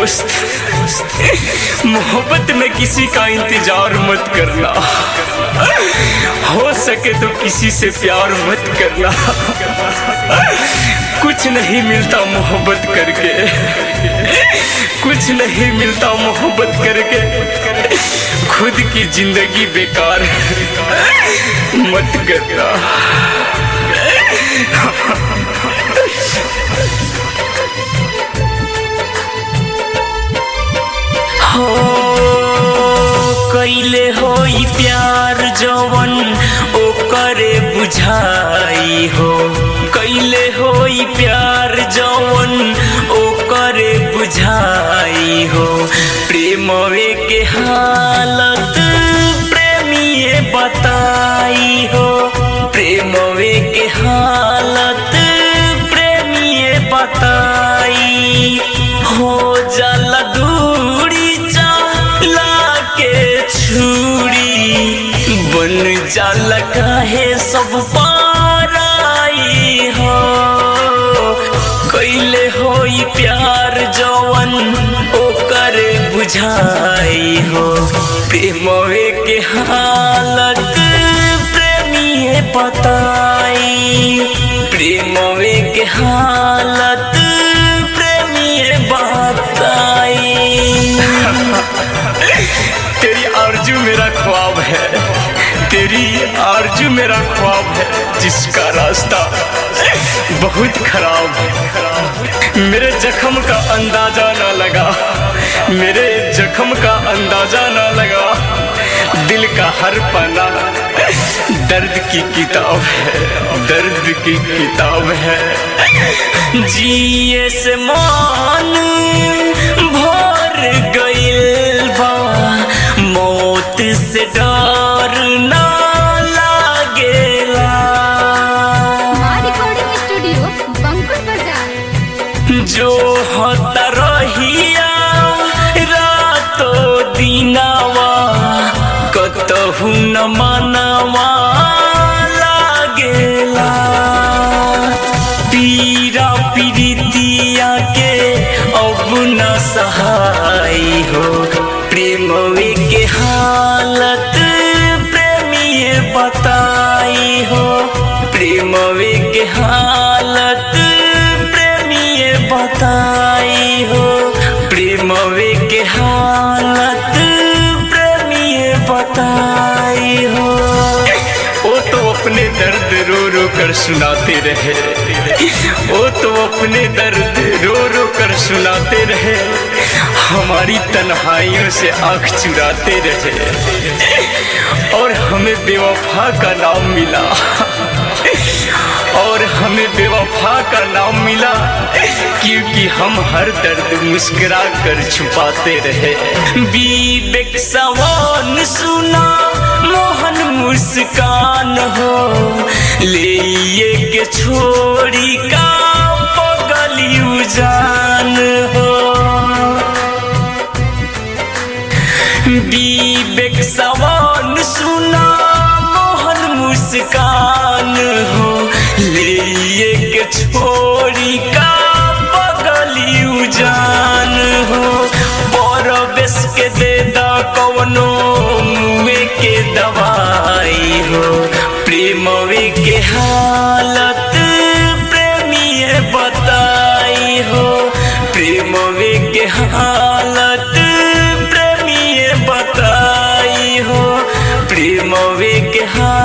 दोस्त, मोहब्बत में किसी का इंतजार मत करना, हो सके तो किसी से प्यार मत करना। कुछ नहीं मिलता मोहब्बत करके, कुछ नहीं मिलता मोहब्बत करके। खुद की जिंदगी बेकार मत करना। हो कैले होई प्यार जवन ओकरे बुझाई हो, कैले होई प्यार जवन ओकरे बुझाई हो। प्रेमवे के हालत प्रेमिये बताई हो, प्रेमवे के हालत प्रेमिये बताई हो। जाला दूरी चाला के छुरी बन जाला काहे सब पाराई हो। कैले होई प्यार जवन ओकर बुझाई हो, प्रेमवे के हालत प्रेमिये बताई, प्रेमवे के हालत प्रेमिये बताई। तेरी आरज़ू मेरा ख्वाब है, तेरी आरज़ू मेरा ख्वाब है, जिसका रास्ता बहुत खराब है। मेरे जख्म का अंदाजा ना लगा, मेरे जख्म का अंदाजा ना लगा। दिल का हर पन्ना दर्द की किताब है, दर्द की किताब है। जिए से मान भर गइल बा, मौत से डर ना लागेला। रिकॉर्डिंग स्टूडियो बंकुर बाजार। जो होता रहिया रातो दिनावा, कतहु न मनवा लागेला। पीरा पीरितिया के अब न सहाय हो, प्रेमवे के हालत प्रेमिये बताई हो, प्रेमवे के हालत प्रेमिये बताई हो, प्रेमवे के हालत प्रेमिये बताई हो। वो तो अपने दर्द रो रो कर सुनाते रहे, वो तो अपने दर्द रो रो कर सुनाते रहे। हमारी तन्हाइयों से आँख चुराते रहे, और हमें बेवफा का नाम मिला, और हमें बेवफा का नाम मिला, क्योंकि हम हर दर्द मुस्कुरा कर छुपाते रहे। विवेक सवान सुना मोहन मुस्कान हो, ले के छोड़ी का पगली उजान हो। विवेक सवान सुना मोहन मुस्कान हो, ले के छोड़ी का पगली उजान हो। परवेश के दे दा कवनो मुँह के दवाई हो, प्रेमवे के हालत प्रेमिये बताई हो, प्रेमवे के हालत प्रेमिये बताई हो, प्रेमवे के हालत